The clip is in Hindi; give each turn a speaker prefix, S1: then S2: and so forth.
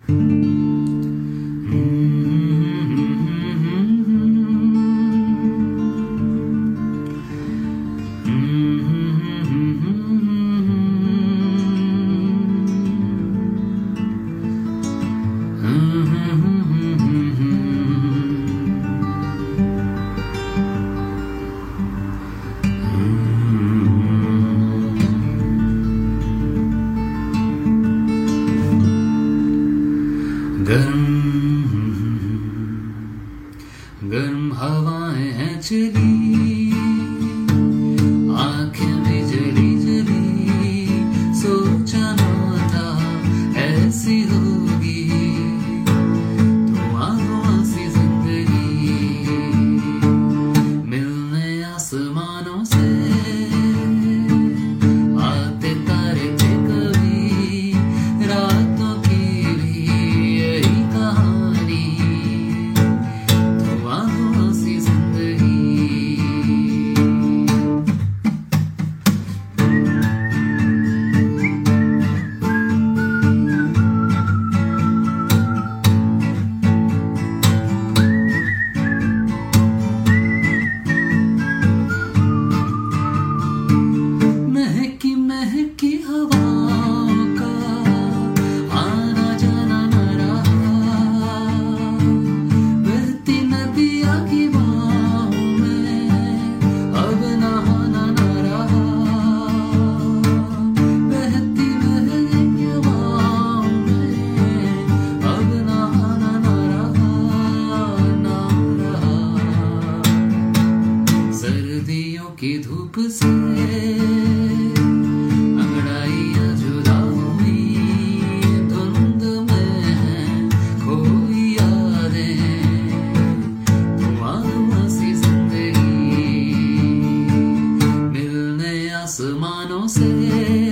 S1: गर्म हवाएं हैं चली, आंखें भी जली जली, सोचा ना था ऐसी होगी धुआं सी जिंदगी। मिलने आसमानों से आते तारे थे कभी, रातों की भी यही कहानी, धुआं सी जिंदगी। महकी महकी हवाओं का आना जाना न रहा, बहती नदियाँ की बाहों में अब नहाना न रहा, बहती बहती हवाओं में अब नहाना न रहा। सर्दियों की धूप से अंगड़ाइयाँ जुदा हुई, धुंध में हैं खोई यादें, धुआं सी जिंदगी। मिलने आसमानों से